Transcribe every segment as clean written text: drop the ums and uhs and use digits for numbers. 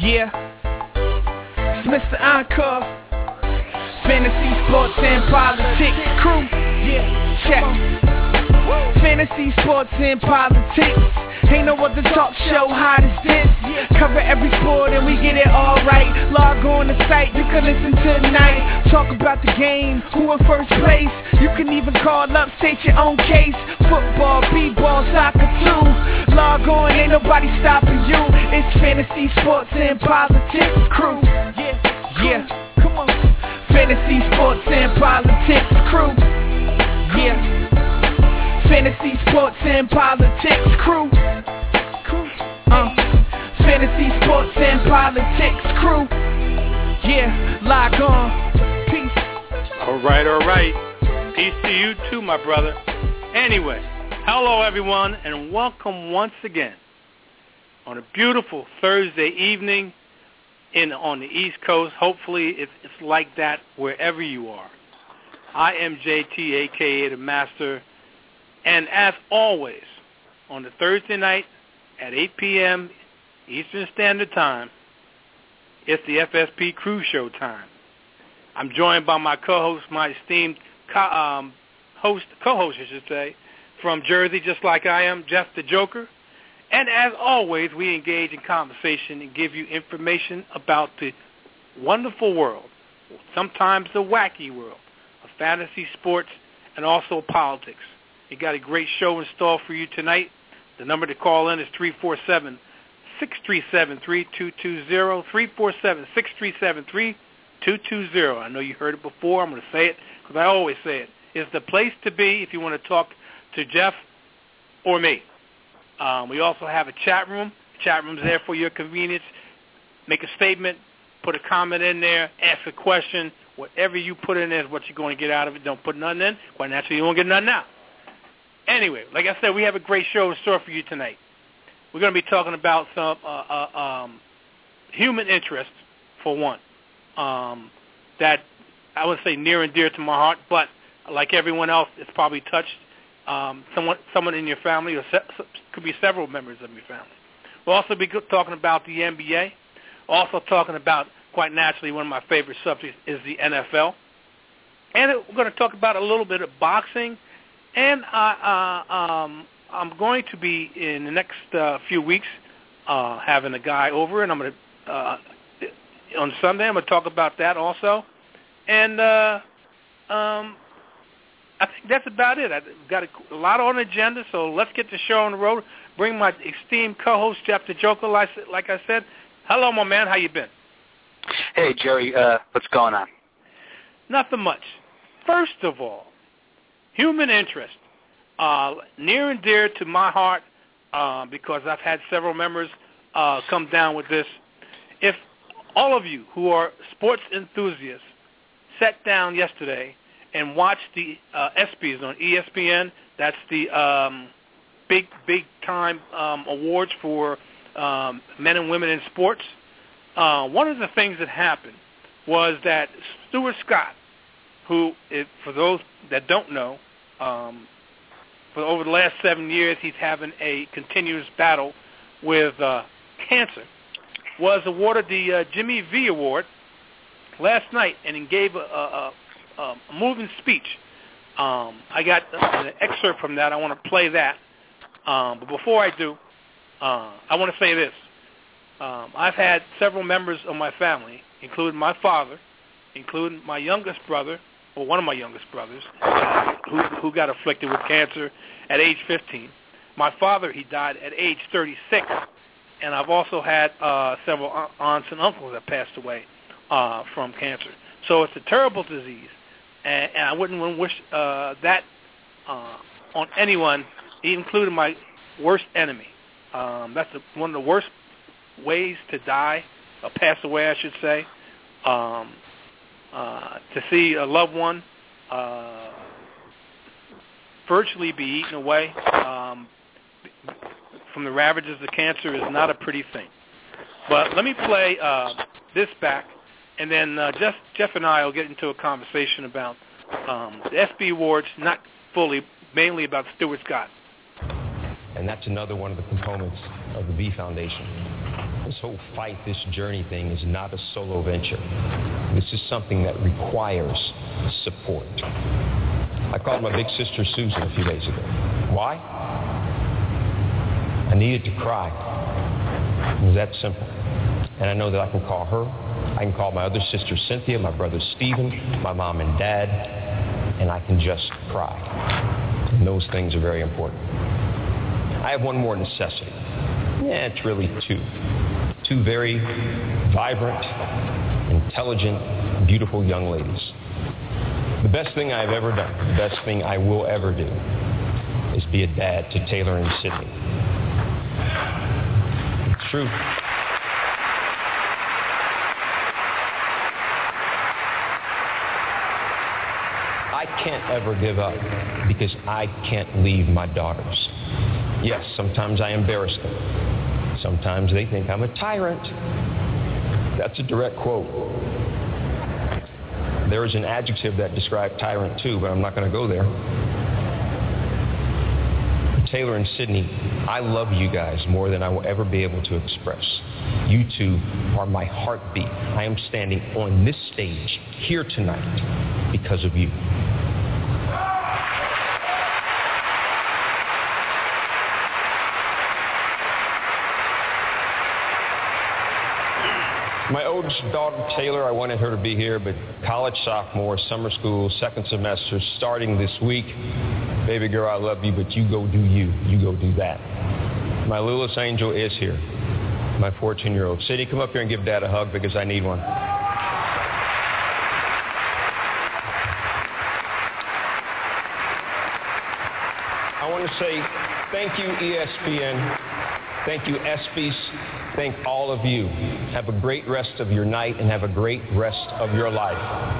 Yeah, it's Mr. Encore, Fantasy Sports and Politics crew. Yeah, check. Fantasy Sports and Politics. Ain't no other talk show hot as this. Cover every sport and we get it all right. Log on the site, you can listen tonight. Talk about the game, who in first place. You can even call up, state your own case. Football, b-ball, soccer too. Log on, ain't nobody stopping you. It's Fantasy Sports and Politics crew. Yeah, come on. Fantasy Sports and Politics crew. Yeah. Fantasy Sports and Politics crew. Fantasy Sports and Politics crew. Yeah, log on. Peace. All right. Peace to you too, my brother. Anyway, hello everyone, and welcome once again on a beautiful Thursday evening on the East Coast. Hopefully it's like that wherever you are. I am JT, a.k.a. The Master. And as always, on the Thursday night at 8 p.m. Eastern Standard Time, it's the FSP Crew Show time. I'm joined by my co-host, my esteemed co-host, I should say, from Jersey, just like I am, Jeff the Joker. And as always, we engage in conversation and give you information about the wonderful world, sometimes the wacky world, of fantasy sports and also politics. We got a great show in store for you tonight. The number to call in is 347-637-3220, 347-637-3220. I know you heard it before. I'm going to say it because I always say it. It's the place to be if you want to talk to Jeff or me. We also have a chat room. The chat room's there for your convenience. Make a statement, put a comment in there, ask a question. Whatever you put in there is what you're going to get out of it. Don't put nothing in. Quite naturally, you won't get nothing out. Anyway, like I said, we have a great show in store for you tonight. We're going to be talking about some human interest, for one, that I would say near and dear to my heart, but like everyone else, it's probably touched someone in your family, or could be several members of your family. We'll also be talking about the NBA, also talking about, quite naturally, one of my favorite subjects is the NFL. And we're going to talk about a little bit of boxing. And I'm going to be, in the next few weeks, having a guy over, and I'm going to, on Sunday, I'm going to talk about that also. And I think that's about it. I've got a lot on the agenda, so let's get the show on the road. Bring my esteemed co-host, Jeff the Joker, like I said. Hello, my man. How you been? Hey, Jerry. What's going on? Nothing much. First of all, human interest, near and dear to my heart, because I've had several members come down with this. If all of you who are sports enthusiasts sat down yesterday and watched the ESPYs on ESPN, that's the big time awards for men and women in sports, one of the things that happened was that Stuart Scott, who, for those that don't know, for over the last 7 years, he's having a continuous battle with cancer, was awarded the Jimmy V Award last night, and he gave a moving speech. I got an excerpt from that. I want to play that. But before I do, I want to say this. I've had several members of my family, including my father, including my youngest brother, or one of my youngest brothers, who got afflicted with cancer at age 15. My father, he died at age 36, and I've also had several aunts and uncles that passed away from cancer. So it's a terrible disease, and I wouldn't want to wish that on anyone, including my worst enemy. That's one of the worst ways to die, or pass away, I should say. To see a loved one virtually be eaten away from the ravages of cancer is not a pretty thing. But let me play this back, and then Jeff and I will get into a conversation about the ESPY Awards, not fully, mainly about Stuart Scott. And that's another one of the components of the V Foundation. This whole fight, this journey thing is not a solo venture. This is something that requires support. I called my big sister Susan a few days ago. Why? I needed to cry. It was that simple. And I know that I can call her. I can call my other sister Cynthia, my brother Stephen, my mom and dad, and I can just cry. And those things are very important. I have one more necessity. Yeah, it's really two. Two very vibrant, intelligent, beautiful young ladies. The best thing I've ever done, the best thing I will ever do, is be a dad to Taylor and Sydney. It's true. I can't ever give up because I can't leave my daughters. Yes, sometimes I embarrass them. Sometimes they think I'm a tyrant. That's a direct quote. There is an adjective that describes tyrant too, but I'm not going to go there. Taylor and Sydney, I love you guys more than I will ever be able to express. You two are my heartbeat. I am standing on this stage here tonight because of you. My oldest daughter, Taylor, I wanted her to be here, but college sophomore, summer school, second semester, starting this week. Baby girl, I love you, but you go do you. You go do that. My littlest angel is here, my 14-year-old. Sadie, come up here and give Dad a hug because I need one. I want to say thank you, ESPN. Thank you, ESPYs. Thank all of you. Have a great rest of your night and have a great rest of your life.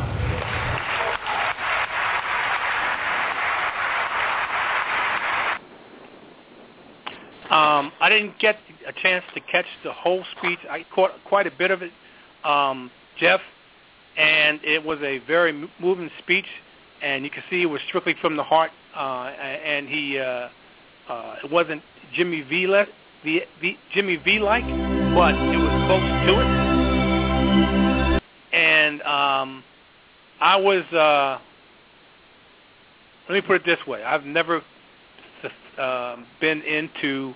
I didn't get a chance to catch the whole speech. I caught quite a bit of it, Jeff, and it was a very moving speech, and you can see it was strictly from the heart, and he it wasn't Jimmy V-like, but it was close to it. And I was, let me put it this way, I've never been into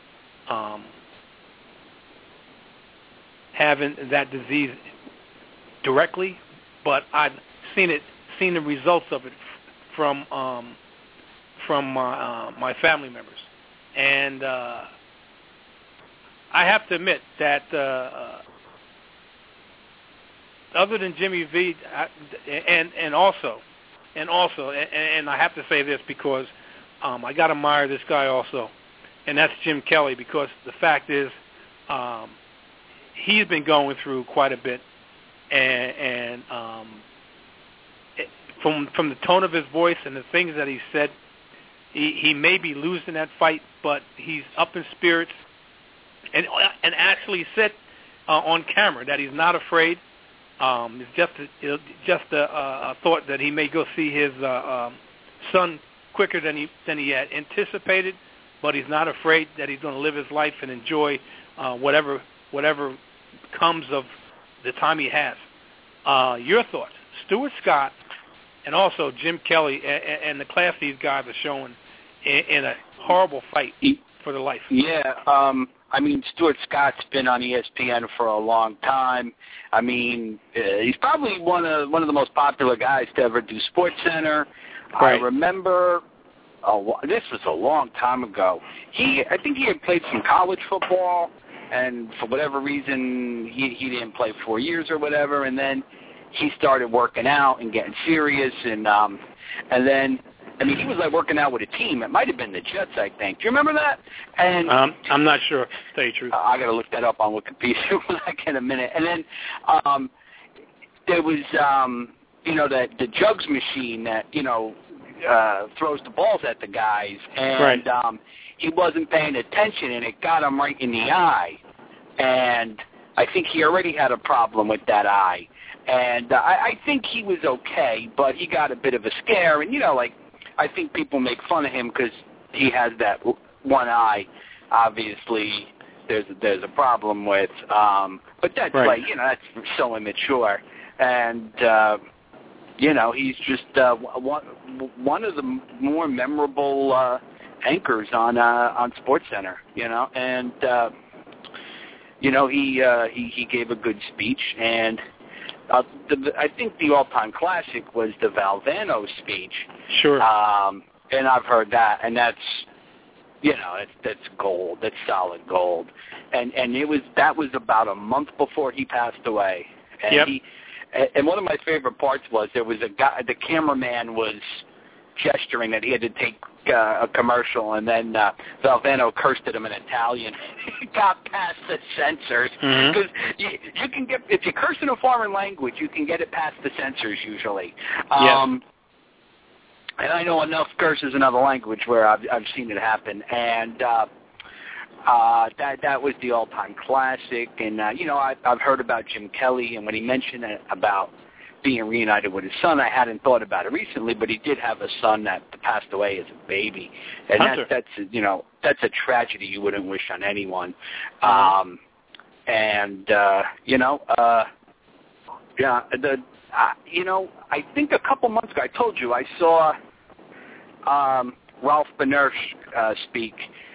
having that disease directly, but I've seen the results of it from my family members. And I have to admit that other than Jimmy V, and also, I have to say this because I got to admire this guy also, and that's Jim Kelly, because the fact is he's been going through quite a bit, and from the tone of his voice and the things that he said, he may be losing that fight, but he's up in spirits, and actually said on camera that he's not afraid. It's just a thought that he may go see his son quicker than he had anticipated, but he's not afraid that he's going to live his life and enjoy whatever comes of the time he has. Your thoughts, Stuart Scott, and also Jim Kelly, and the class these guys are showing in a horrible fight for their life. Yeah, I mean, Stuart Scott's been on ESPN for a long time. I mean, he's probably one of the most popular guys to ever do SportsCenter. Right. I remember, this was a long time ago. I think he had played some college football, and for whatever reason, he didn't play 4 years or whatever, and then he started working out and getting serious, and then, I mean, he was like working out with a team. It might have been the Jets, I think. Do you remember that? And I'm not sure, to tell you the truth. I got to look that up on Wikipedia like in a minute. And then there was, the jugs machine that, throws the balls at the guys. And right. He wasn't paying attention, and it got him right in the eye. And I think he already had a problem with that eye. And I think he was okay, but he got a bit of a scare. And, I think people make fun of him because he has that one eye, obviously, there's a problem with. But that's right. that's so immature, and he's just one of the more memorable anchors on SportsCenter. And he gave a good speech, and I think the all-time classic was the Valvano speech. Sure. And I've heard that, and that's gold. That's solid gold. And that was about a month before he passed away. And yep. And one of my favorite parts was there was a guy, the cameraman was gesturing that he had to take a commercial, and then Valvano cursed at him in Italian. He got past the censors, because you can get, if you curse in a foreign language, you can get it past the censors usually. And I know enough curses in other language where I've seen it happen, and that was the all-time classic. And I've heard about Jim Kelly, and when he mentioned about being reunited with his son, I hadn't thought about it recently, but he did have a son that passed away as a baby, and that's a tragedy you wouldn't wish on anyone. I think a couple months ago I told you I saw Ralph Benersh speak.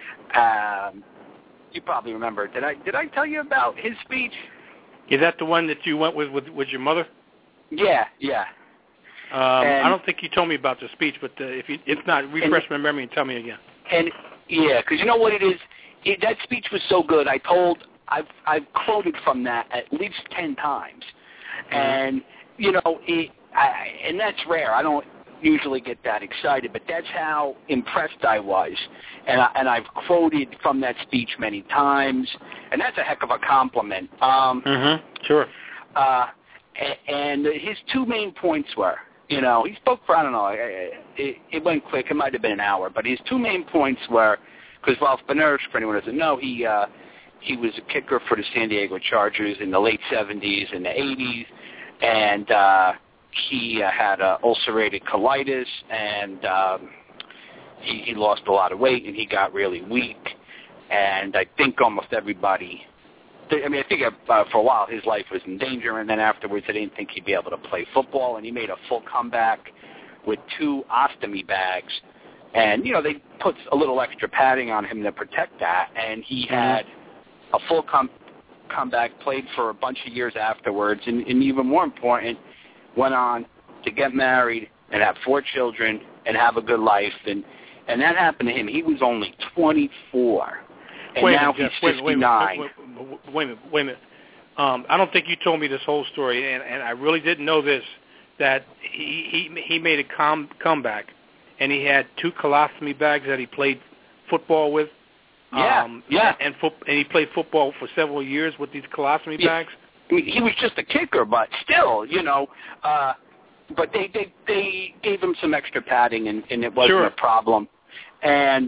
You probably remember. Did I tell you about his speech? Is that the one that you went with your mother? Yeah. I don't think you told me about the speech, but if not, refresh my memory and tell me again. And yeah, because you know what it is. That speech was so good. I've quoted from that at least 10 times, and and that's rare. I don't usually get that excited, but that's how impressed I was, and I've quoted from that speech many times, and that's a heck of a compliment. Sure. And his two main points were, he spoke for, I don't know, it went quick, it might have been an hour, but his two main points were, because Ralph Benersh, for anyone who doesn't know, he was a kicker for the San Diego Chargers in the late 70s and the 80s, and he had ulcerated colitis, and he lost a lot of weight, and he got really weak, and I think almost everybody... I think for a while his life was in danger, and then afterwards I didn't think he'd be able to play football, and he made a full comeback with 2 ostomy bags, and, they put a little extra padding on him to protect that, and he had a full comeback, played for a bunch of years afterwards, and even more important, went on to get married and have 4 children and have a good life, and that happened to him. He was only 24. And now he's 59. Wait a minute. I don't think you told me this whole story, and I really didn't know this, that he made a comeback, and he had 2 colostomy bags that he played football with. And he played football for several years with these colostomy bags. I mean, he was just a kicker, but still, but they gave him some extra padding, and it wasn't a problem. And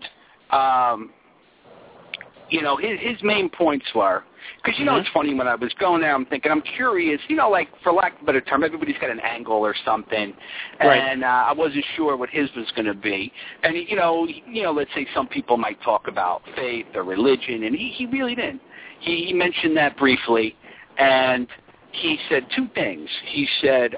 his main points were, because, it's funny, when I was going there, I'm thinking, I'm curious, like, for lack of a better term, everybody's got an angle or something, and I wasn't sure what his was going to be. And, let's say some people might talk about faith or religion, and he really didn't. He mentioned that briefly, and he said 2 things. He said,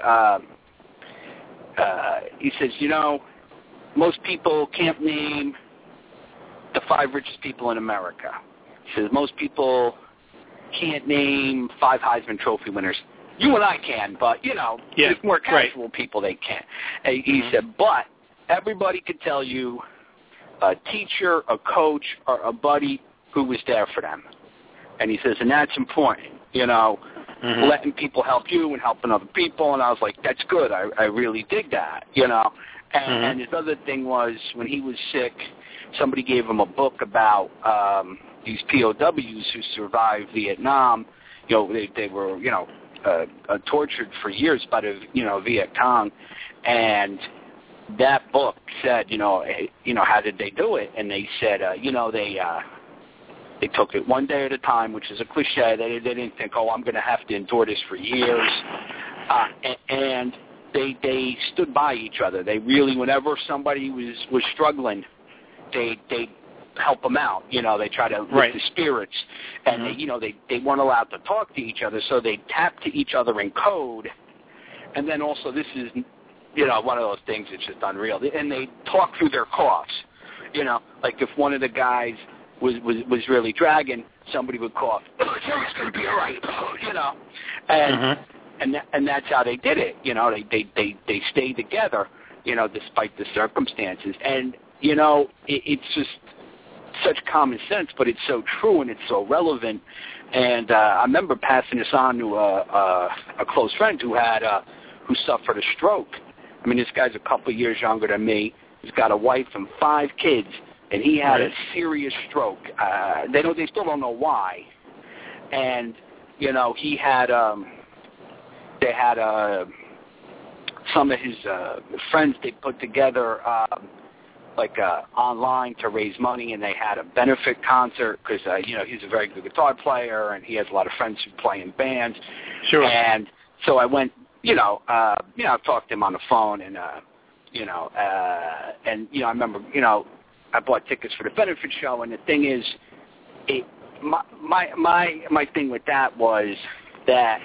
most people can't name the 5 richest people in America. He says most people can't name 5 Heisman Trophy winners. You and I can, but, just more casual people, they can't. And he said, but everybody could tell you a teacher, a coach, or a buddy who was there for them. And he says, and that's important, letting people help you and helping other people. And I was like, that's good. I really dig that, And his other thing was, when he was sick, somebody gave him a book about these POWs who survived Vietnam. They were, tortured for years by the, Viet Cong. And that book said, how did they do it? And they said, they took it one day at a time, which is a cliche. They didn't think, I'm going to have to endure this for years. And they stood by each other. They really, whenever somebody was struggling, they help them out. They try to lift the spirits, and they weren't allowed to talk to each other, so they tap to each other in code. And then also, this is one of those things that's just unreal. And they talk through their coughs. Like if one of the guys was really dragging, somebody would cough. Oh, Jerry's going to be all right. And that's how they did it. They stayed together. Despite the circumstances. And it's just such common sense, but it's so true and it's so relevant. And I remember passing this on to a close friend who suffered a stroke. I mean, this guy's a couple of years younger than me. He's got a wife and 5 kids, and he had a serious stroke. They still don't know why. And he had they had some of his friends, they put together online to raise money, and they had a benefit concert because he's a very good guitar player, and he has a lot of friends who play in bands. Sure. And so I went, I talked to him on the phone, and I remember, I bought tickets for the benefit show, and the thing is, my thing with that was that,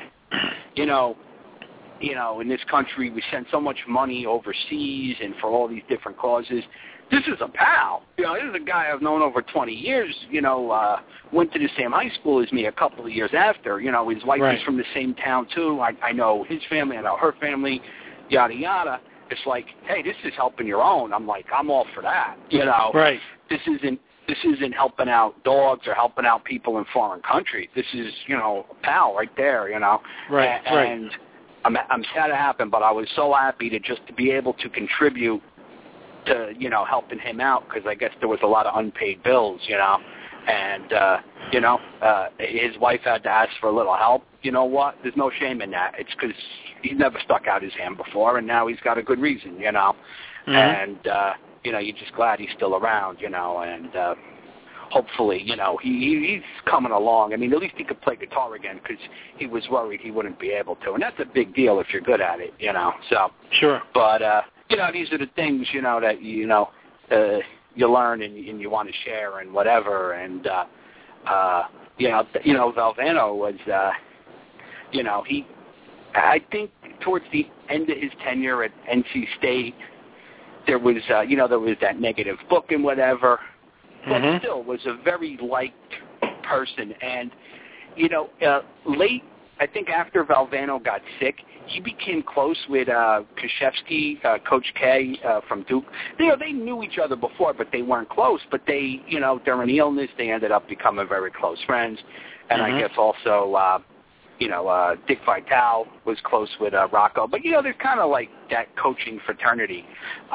in this country, we send so much money overseas and for all these different causes. This is a pal. This is a guy I've known over 20 years, went to the same high school as me a couple of years after. His wife is from the same town, too. I know his family. I know her family, yada, yada. It's like, hey, this is helping your own. I'm like, I'm all for that, Right. This isn't helping out dogs or helping out people in foreign countries. This is, a pal right there, Right, And I'm sad it happened, but I was so happy to be able to contribute to, helping him out, because I guess there was a lot of unpaid bills, and, his wife had to ask for a little help. You know what? There's no shame in that. It's because he's never stuck out his hand before, and now he's got a good reason, and, you're just glad he's still around, and hopefully, he's coming along. I mean, at least he could play guitar again, because he was worried he wouldn't be able to, and that's a big deal if you're good at it, so. Sure. But, these are the things, that, you learn and you want to share and whatever, and, Valvano was, I think towards the end of his tenure at NC State, there was, there was that negative book and whatever, but still was a very liked person. And, late, I think after Valvano got sick, he became close with Krzyzewski, Coach K from Duke. They knew each other before, but they weren't close. But they, during the illness, they ended up becoming very close friends. And I guess also, Dick Vitale was close with Rocco. But, there's kind of like that coaching fraternity.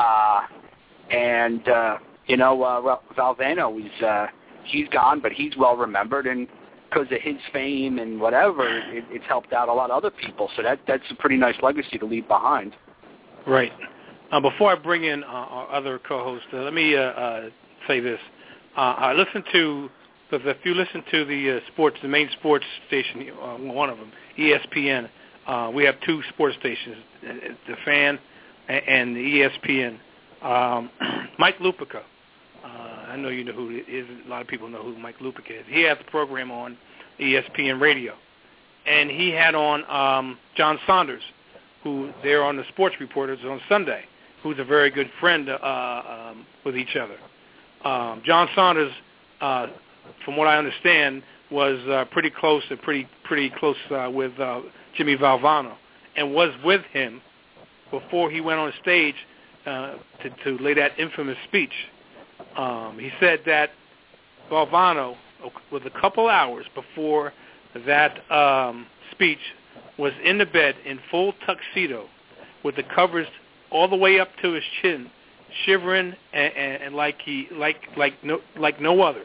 Valvano is, he's gone, but he's well remembered, and because of his fame and whatever, it's helped out a lot of other people. So that's a pretty nice legacy to leave behind. Right. Before I bring in our other co-host, let me say this. I listened to, because if you listen to the main sports station, one of them, ESPN, we have 2 sports stations, the Fan and the ESPN. Mike Lupica. I know you know who he is. A lot of people know who Mike Lupica is. He has the program on ESPN Radio. And he had on John Saunders, who they're on the Sports Reporters on Sunday, who's a very good friend with each other. John Saunders, from what I understand, was pretty close and pretty close with Jimmy Valvano, and was with him before he went on stage to lay that infamous speech. He said that Valvano, with a couple hours before that speech, was in the bed in full tuxedo with the covers all the way up to his chin, shivering and like no other.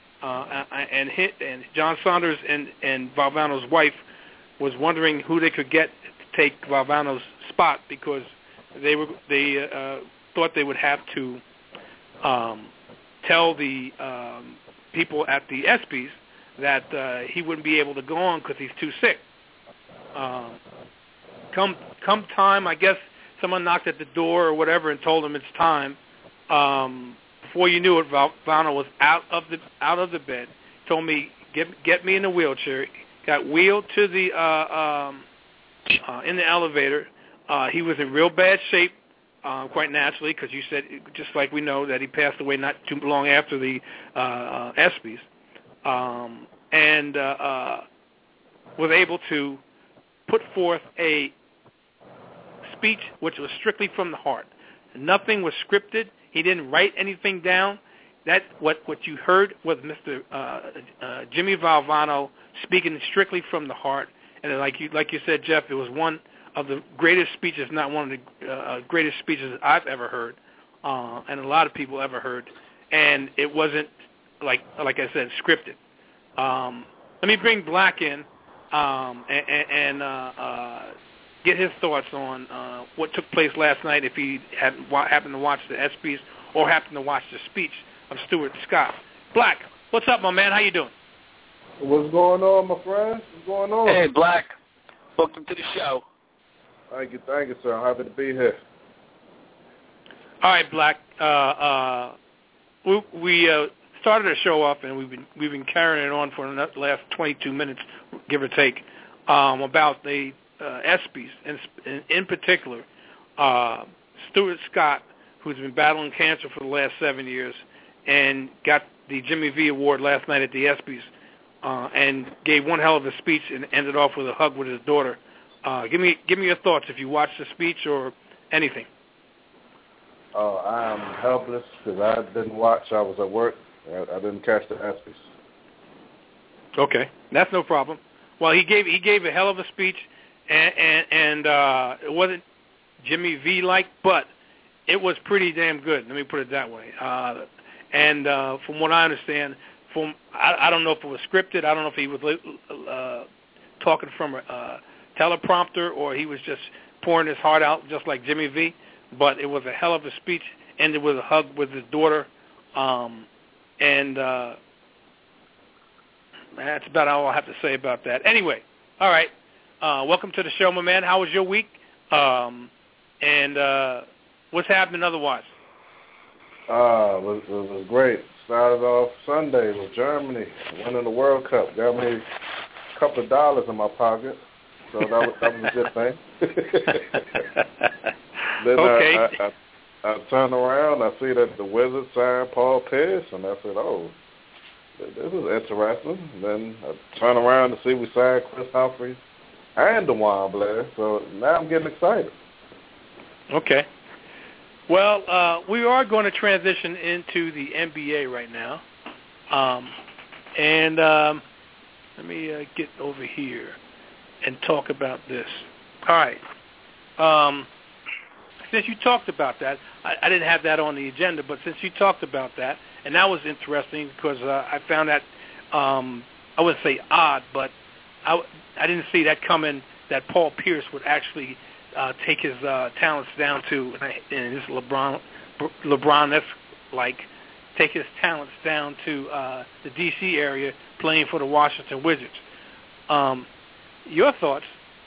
And John Saunders and Valvano's wife was wondering who they could get to take Valvano's spot, because they thought they would have to tell the people at the ESPYs that he wouldn't be able to go on because he's too sick. Come time, I guess someone knocked at the door or whatever and told him it's time before you knew it, Valvano was out of the bed. Told me, get me in the wheelchair. Got wheeled to the in the elevator. He was in real bad shape, quite naturally, because you said, just like we know, that he passed away not too long after the ESPYs, and was able to put forth a speech which was strictly from the heart. Nothing was scripted. He didn't write anything down. That what you heard was Mr. Jimmy Valvano speaking strictly from the heart. And like you said, Jeff, it was one of the greatest speeches, not one of the greatest speeches I've ever heard, and a lot of people ever heard. And it wasn't, like I said, scripted. Let me bring Black in and get his thoughts on what took place last night, if he happened to watch the ESPYs or happened to watch the speech of Stuart Scott. Black, what's up, my man? How you doing? What's going on, my friend? What's going on? Hey, Black. Welcome to the show. Thank you, sir. I'm happy to be here. All right, Black. We started the show off, and we've been carrying it on for the last 22 minutes, give or take, about the ESPYs, in particular, Stuart Scott, who's been battling cancer for the last 7 years, and got the Jimmy V Award last night at the ESPYs, and gave one hell of a speech and ended off with a hug with his daughter. Give me your thoughts if you watched the speech or anything. Oh, I am helpless because I didn't watch. I was at work. I didn't catch the ESPYs. Okay, that's no problem. Well, he gave a hell of a speech, and it wasn't Jimmy V-like, but it was pretty damn good. Let me put it that way. And from what I understand, I don't know if it was scripted. I don't know if he was talking from a teleprompter or he was just pouring his heart out just like Jimmy V. But it was a hell of a speech, ended with a hug with his daughter, and that's about all I have to say about that. Anyway, all right. Welcome to the show, my man. How was your week? And what's happening otherwise? It was great. Started off Sunday with Germany winning the World Cup. Got me a couple of dollars in my pocket, so that was a good thing. Then okay. I turn around, I see that the Wizards signed Paul Pierce, and I said, oh, this is interesting. Then I turn around to see we signed Chris Humphries and DeJuan Blair, so now I'm getting excited. Okay. Well, we are going to transition into the NBA right now. And let me get over here and talk about this. All right. Since you talked about that, I didn't have that on the agenda, but since you talked about that, and that was interesting because I found that, I wouldn't say odd, but I didn't see that coming, that Paul Pierce would actually take his talents down to, and this LeBron-esque, like, take his talents down to the D.C. area playing for the Washington Wizards. Your thoughts,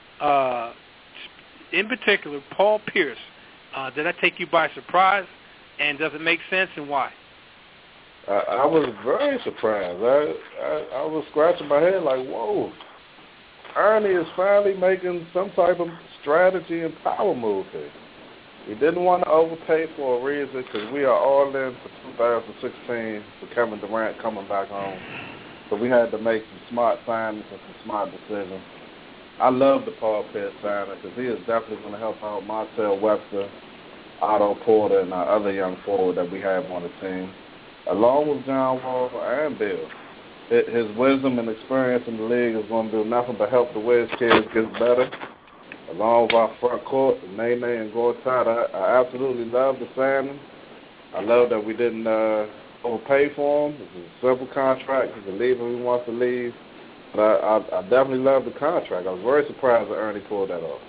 in particular, Paul Pierce, did that take you by surprise, and does it make sense, and why? I was very surprised. I was scratching my head like, whoa, Ernie is finally making some type of strategy and power move here. He didn't want to overpay for a reason because we are all in for 2016 for Kevin Durant coming back home. So we had to make some smart signings and some smart decisions. I love the Paul Pierce signing because he is definitely going to help out Marcel Webster, Otto Porter, and our other young forward that we have on the team, along with John Wall and Bill. His wisdom and experience in the league is going to do nothing but help the Wiz kids get better. Along with our front court, Nene and Gortat, I absolutely love the signing. I love that we didn't overpay for him. It's a simple contract. He can leave when he wants to leave. But I definitely love the contract. I was very surprised that Ernie pulled that off.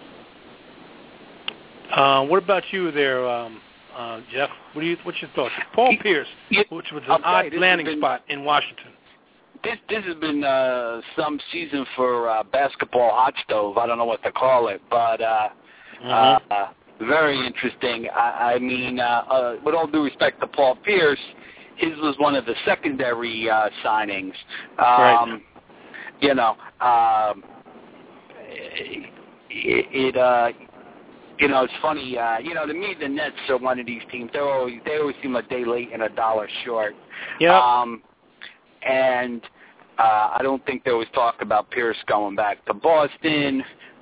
What about you there, Jeff? What's your thoughts? Paul Pierce, which was an odd landing spot in Washington. This has been some season for basketball hot stove. I don't know what to call it, but very interesting. I mean, with all due respect to Paul Pierce, his was one of the secondary signings. Right. You know, you know, it's funny. You know, to me, the Nets are one of these teams. They always seem a day late and a dollar short. Yeah. And I don't think there was talk about Pierce going back to Boston.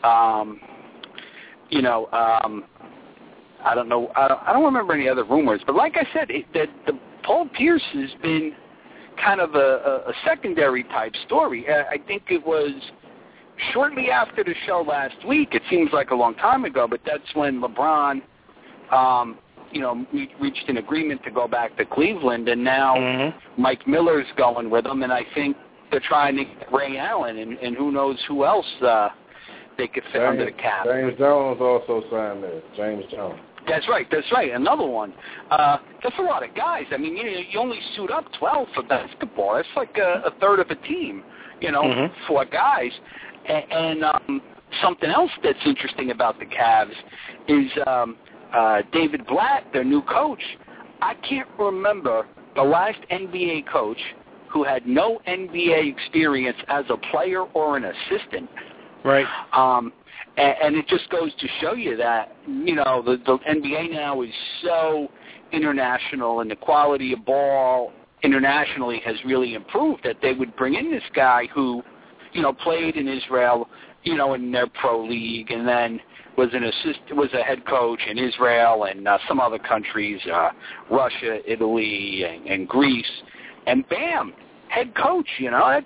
You know, I don't know. I don't remember any other rumors. But like I said, the Paul Pierce has been kind of a secondary type story. I think it was shortly after the show last week. It seems like a long time ago, but that's when LeBron, you know, reached an agreement to go back to Cleveland, and now Mike Miller's going with him, and I think they're trying to get Ray Allen, and who knows who else they could fit under the cap. James Jones also signed there. James Jones. That's right. Another one. That's a lot of guys. I mean, you only suit up 12 for basketball. That's like a third of a team, you know, for guys. And something else that's interesting about the Cavs is David Blatt, their new coach. I can't remember the last NBA coach who had no NBA experience as a player or an assistant. Right. And it just goes to show you that, you know, the NBA now is so international, and the quality of ball internationally has really improved, that they would bring in this guy who, you know, played in Israel, you know, in their pro league, and then was a head coach in Israel and some other countries, Russia, Italy, and Greece, and bam, head coach. You know,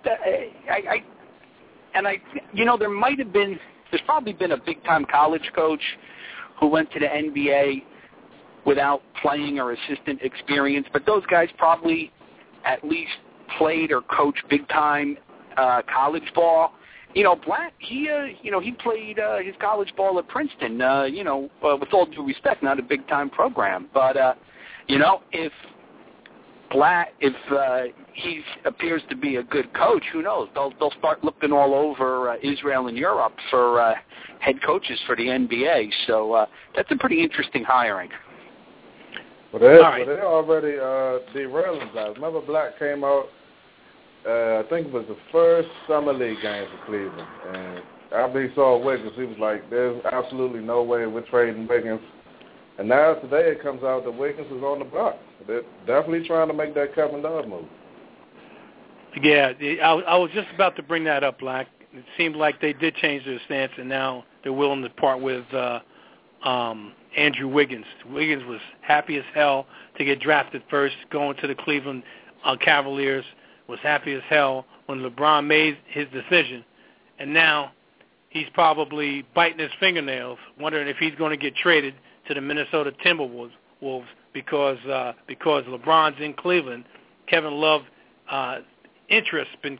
you know, there's probably been a big time college coach who went to the NBA without playing or assistant experience, but those guys probably at least played or coached big time college ball. You know, Blatt, he played his college ball at Princeton. You know, with all due respect, not a big time program, but you know, if Blatt, he appears to be a good coach, who knows? They'll start looking all over Israel and Europe for head coaches for the NBA. So that's a pretty interesting hiring. Well, they're already derailing guys. Remember, Blatt came out. I think it was the first summer league game for Cleveland, and after he saw Wiggins, he was like, "There's absolutely no way we're trading Wiggins." And now today it comes out that Wiggins is on the block. They're definitely trying to make that Kevin Love move. Yeah, I was just about to bring that up, Black. It seemed like they did change their stance, and now they're willing to part with Andrew Wiggins. Wiggins was happy as hell to get drafted first, going to the Cleveland Cavaliers, was happy as hell when LeBron made his decision, and now he's probably biting his fingernails, wondering if he's going to get traded to the Minnesota Timberwolves because LeBron's in Cleveland. Kevin Love interest been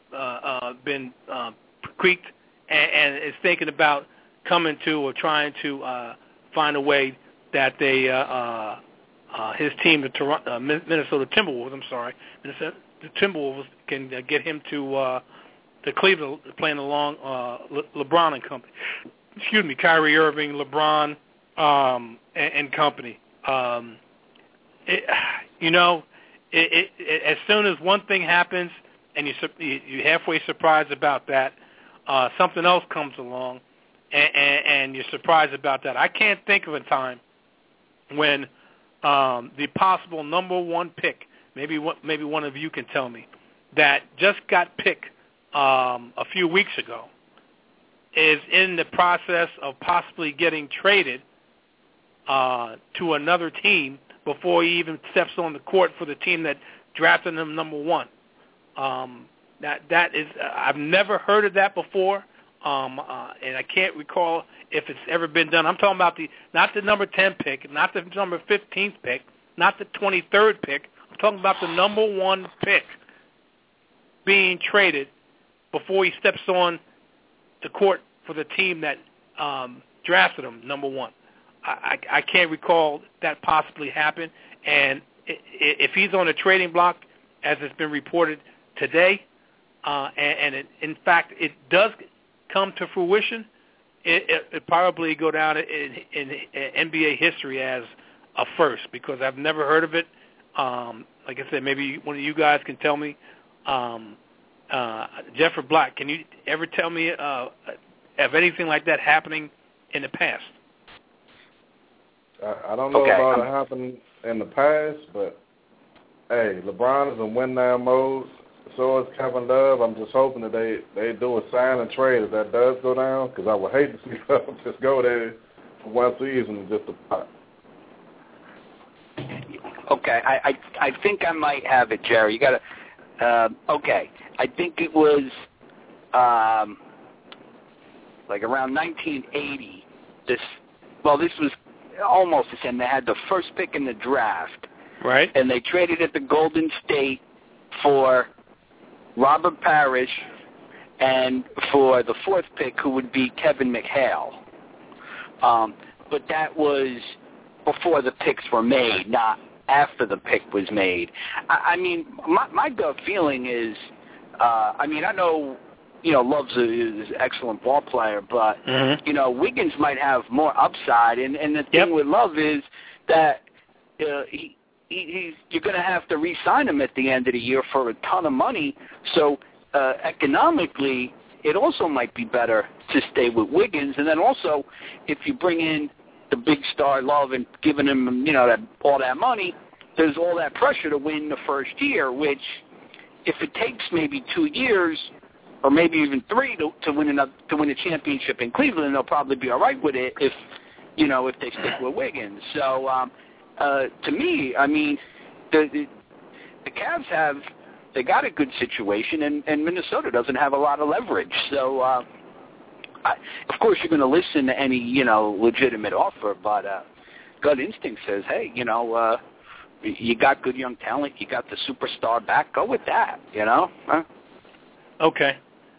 creaked and is thinking about coming to or trying to find a way that they his team, the Minnesota Timberwolves. The Timberwolves can get him to Cleveland, playing along LeBron and company. Excuse me, Kyrie Irving, LeBron, and company. You know, as soon as one thing happens and you're halfway surprised about that, something else comes along, and you're surprised about that. I can't think of a time when the possible number one pick, maybe one of you can tell me, that just got picked a few weeks ago, is in the process of possibly getting traded to another team before he even steps on the court for the team that drafted him number one. That is, I've never heard of that before, and I can't recall if it's ever been done. I'm talking about not the number 10 pick, not the number 15th pick, not the 23rd pick. I'm talking about the number one pick being traded before he steps on the court for the team that drafted him number one. I can't recall that possibly happened. And if he's on a trading block, as it's been reported today, in fact it does come to fruition, it probably go down in NBA history as a first, because I've never heard of it. like I said, maybe one of you guys can tell me. Jeff or Black, can you ever tell me of anything like that happening in the past? I don't know about it happening in the past, but, hey, LeBron is in win-now mode. So is Kevin Love. I'm just hoping that they do a sign and trade if that does go down, because I would hate to see Love just go there for one season and just a pot. Okay, I think I might have it, Jerry. You got to. Okay, I think it was like around 1980. This was almost the same. They had the first pick in the draft, right? And they traded it to Golden State for Robert Parrish, and for the fourth pick, who would be Kevin McHale. But that was before the picks were made, not after the pick was made. I mean, my gut feeling is, I know, Love's an excellent ball player, but, Wiggins might have more upside. And the thing with Love is that you're going to have to re-sign him at the end of the year for a ton of money. So economically, it also might be better to stay with Wiggins. And then also, if you bring in the big star Love and giving him, all that money, there's all that pressure to win the first year, which if it takes maybe 2 years or maybe even 3 to win a championship in Cleveland, they'll probably be all right with it if they stick with Wiggins. So to me, I mean, the Cavs they got a good situation, and Minnesota doesn't have a lot of leverage. So, of course, you're going to listen to any, legitimate offer, but gut instinct says, hey, you got good young talent, you got the superstar back, go with that, Huh? Okay.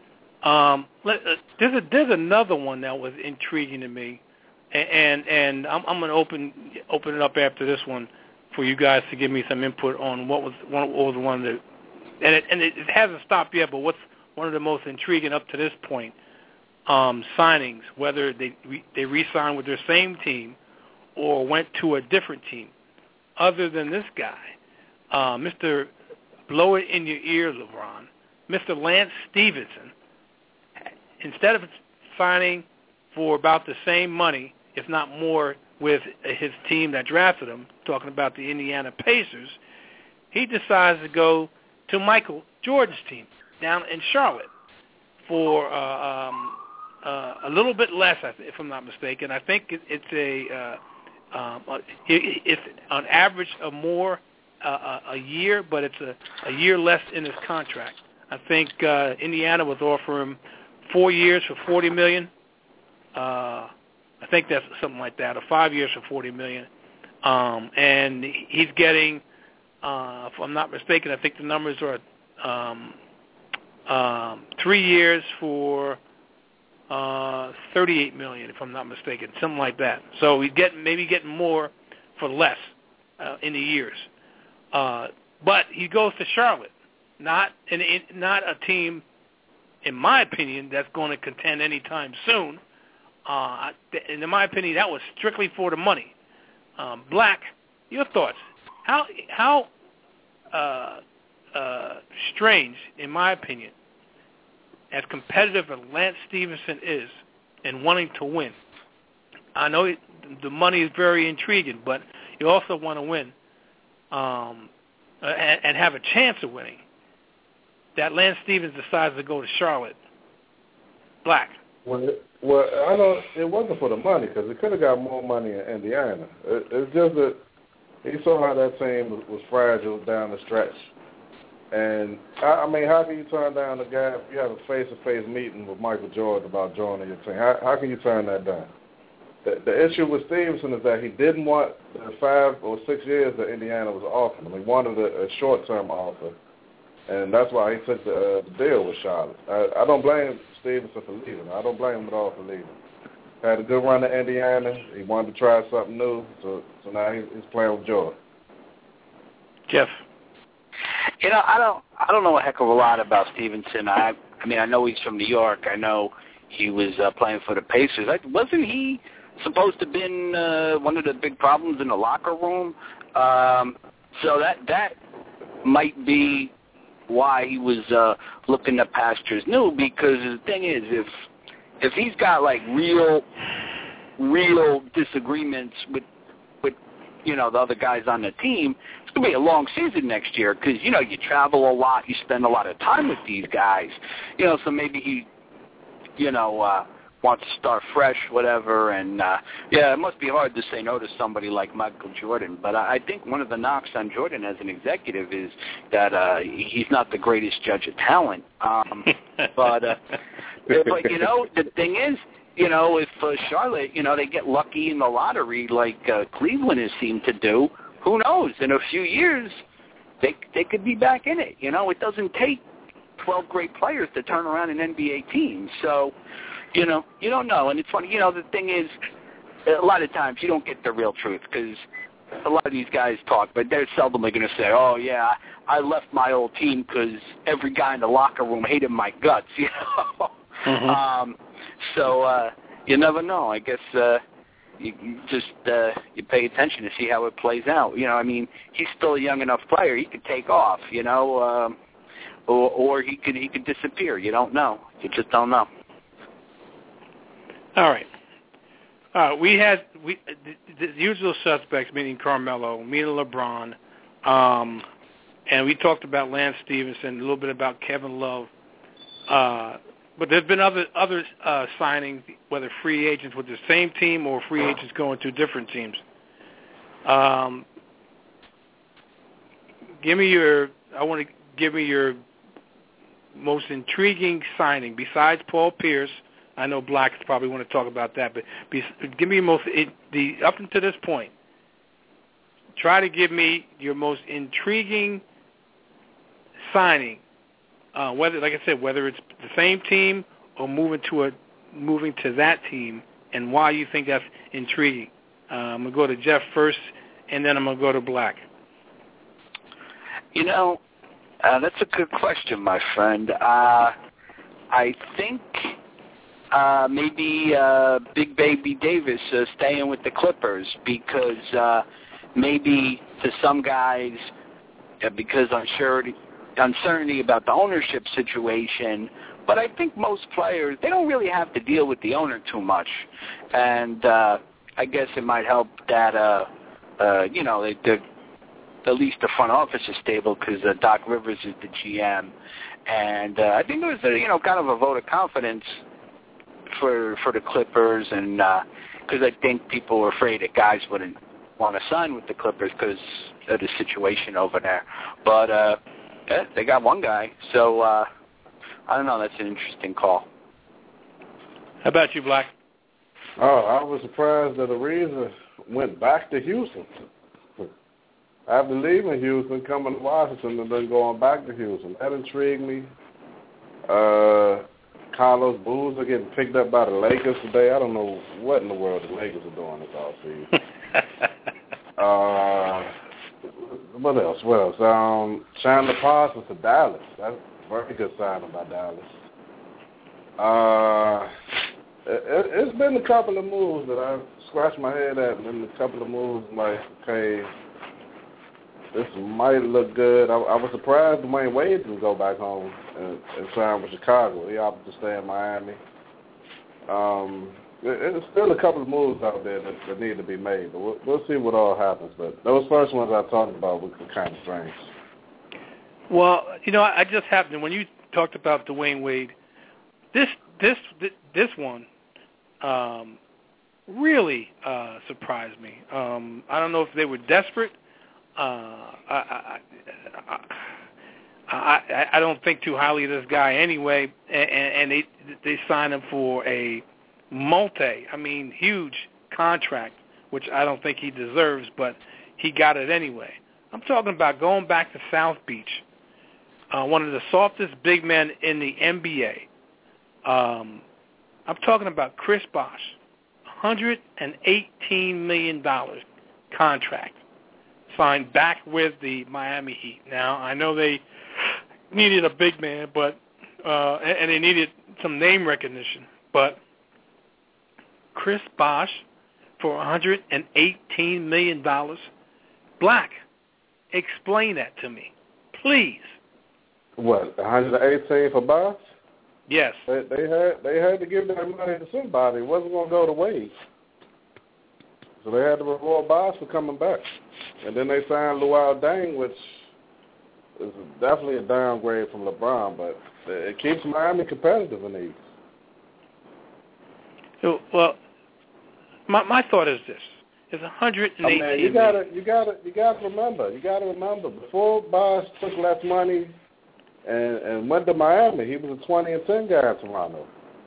There's another one that was intriguing to me, and I'm going to open it up after this one for you guys to give me some input on what was one that, and it hasn't stopped yet, but what's one of the most intriguing up to this point signings, whether they re-signed with their same team or went to a different team. Other than this guy, Mr. Blow It in Your Ear, LeBron, Mr. Lance Stevenson, instead of signing for about the same money, if not more, with his team that drafted him, talking about the Indiana Pacers, he decides to go to Michael Jordan's team down in Charlotte for a little bit less, if I'm not mistaken. I think it's on average more a year, but it's a year less in his contract. I think Indiana was offering him 4 years for $40 million. I think that's something like that, or 5 years for $40 million. And he's getting, if I'm not mistaken, I think the numbers are 3 years for $38 million, if I'm not mistaken, something like that. So he's maybe getting more for less in the years. But he goes to Charlotte, not a team, in my opinion, that's going to contend anytime soon. And in my opinion, that was strictly for the money. Black, your thoughts? How strange, in my opinion, as competitive as Lance Stevenson is in wanting to win. I know the money is very intriguing, but you also want to win and have a chance of winning. That Lance Stevens decides to go to Charlotte. Black. Well, I know it wasn't for the money, because it could have got more money in Indiana. It's just that he saw how that team was fragile down the stretch. And, I mean, how can you turn down a guy if you have a face-to-face meeting with Michael Jordan about joining your team? How can you turn that down? The issue with Stevenson is that he didn't want the 5 or 6 years that Indiana was offering him. He wanted a short-term offer, and that's why he took the deal with Charlotte. I don't blame Stevenson for leaving. I don't blame him at all for leaving. Had a good run at Indiana. He wanted to try something new, so now he's playing with Jordan. Jeff. I don't know a heck of a lot about Stevenson. I mean, I know he's from New York. I know he was playing for the Pacers. Wasn't he supposed to have been one of the big problems in the locker room? So that might be why he was looking to pastures new, because the thing is, if he's got like real disagreements with the other guys on the team, it's going to be a long season next year because, you travel a lot, you spend a lot of time with these guys, so maybe he, wants to start fresh, whatever, and, it must be hard to say no to somebody like Michael Jordan, but I think one of the knocks on Jordan as an executive is that he's not the greatest judge of talent, but the thing is, if Charlotte, they get lucky in the lottery like Cleveland has seemed to do, who knows? In a few years, they could be back in it. It doesn't take 12 great players to turn around an NBA team. So, you don't know. And it's funny, the thing is, a lot of times you don't get the real truth because a lot of these guys talk, but they're seldomly going to say, oh, yeah, I left my old team because every guy in the locker room hated my guts, Mm-hmm. So you never know. I guess you just you pay attention to see how it plays out. He's still a young enough player. He could take off, or he could disappear. You don't know. You just don't know. All right. We had the usual suspects, meaning Carmelo, meaning LeBron, and we talked about Lance Stevenson, a little bit about Kevin Love. But there's been other signings, whether free agents with the same team or free agents going to different teams. Give me your most intriguing signing besides Paul Pierce. I know Blacks probably want to talk about that, but give me up until this point. Try to give me your most intriguing signing. Whether it's the same team or moving to that team, and why you think that's intriguing. I'm gonna go to Jeff first, and then I'm gonna go to Black. That's a good question, my friend. I think maybe Big Baby Davis staying with the Clippers because maybe to some guys, because uncertainty about the ownership situation, but I think most players, they don't really have to deal with the owner too much, and I guess it might help that at least the front office is stable because Doc Rivers is the GM, and I think it was kind of a vote of confidence for the Clippers, and because I think people were afraid that guys wouldn't want to sign with the Clippers because of the situation over there, but they got one guy, so I don't know. That's an interesting call. How about you, Black? Oh, I was surprised that Ariza went back to Houston. After leaving Houston, coming to Washington, and then going back to Houston. That intrigued me. Carlos Boozer getting picked up by the Lakers today. I don't know what in the world the Lakers are doing this offseason. What else? Chandler Parsons to Dallas. That's a very good signing by Dallas. It's been a couple of moves that I scratched my head at, and then a couple of moves like, okay, this might look good. I was surprised Dwayne Wade didn't go back home and sign with Chicago. He opted to stay in Miami. There's still a couple of moves out there that need to be made, but we'll see what all happens. But those first ones I talked about were kind of strange. Well, I just happened when you talked about Dwayne Wade. This one really surprised me. I don't know if they were desperate. I don't think too highly of this guy anyway, and they signed him for a huge contract, which I don't think he deserves, but he got it anyway. I'm talking about going back to South Beach, one of the softest big men in the NBA. I'm talking about Chris Bosh, $118 million contract, signed back with the Miami Heat. Now, I know they needed a big man, but and they needed some name recognition, but Chris Bosh for $118 million. Black, explain that to me, Please. What, 118 for Bosh? Yes. They had to give that money to somebody. It wasn't going to go to Wade. So they had to reward Bosh for coming back. And then they signed Luol Deng, which is definitely a downgrade from LeBron, but it keeps Miami competitive in the East. Well, my thought is this: it's 118. I mean, you gotta remember before Bosh took less money and went to Miami, he was a 20-10 guy in Toronto.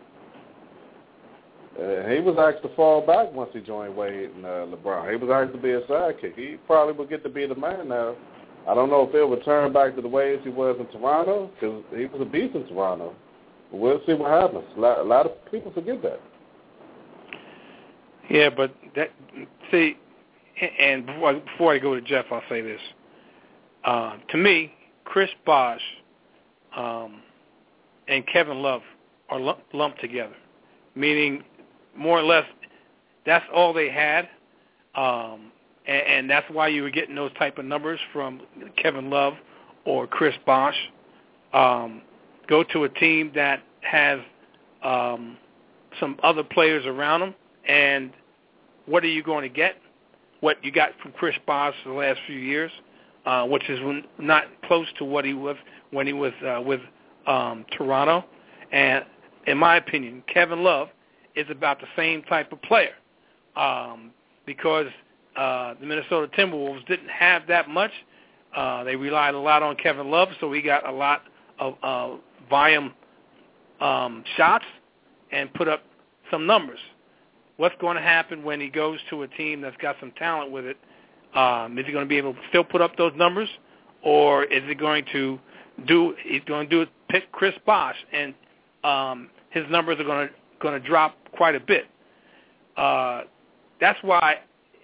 He was asked to fall back once he joined Wade and LeBron. He was asked to be a sidekick. He probably would get to be the man now. I don't know if he'll return back to the ways he was in Toronto, because he was a beast in Toronto. But we'll see what happens. A lot of people forget that. Yeah, but and before I go to Jeff, I'll say this. To me, Chris Bosh and Kevin Love are lumped together, meaning more or less that's all they had, and that's why you were getting those type of numbers from Kevin Love or Chris Bosh. Go to a team that has some other players around them, and what are you going to get? What you got from Chris Bosh the last few years, which is not close to what he was when he was with Toronto. And in my opinion, Kevin Love is about the same type of player because the Minnesota Timberwolves didn't have that much. They relied a lot on Kevin Love, so we got a lot of volume shots and put up some numbers. What's going to happen when he goes to a team that's got some talent with it? Is he going to be able to still put up those numbers, or is he going to pick Chris Bosh, and his numbers are going to drop quite a bit? That's why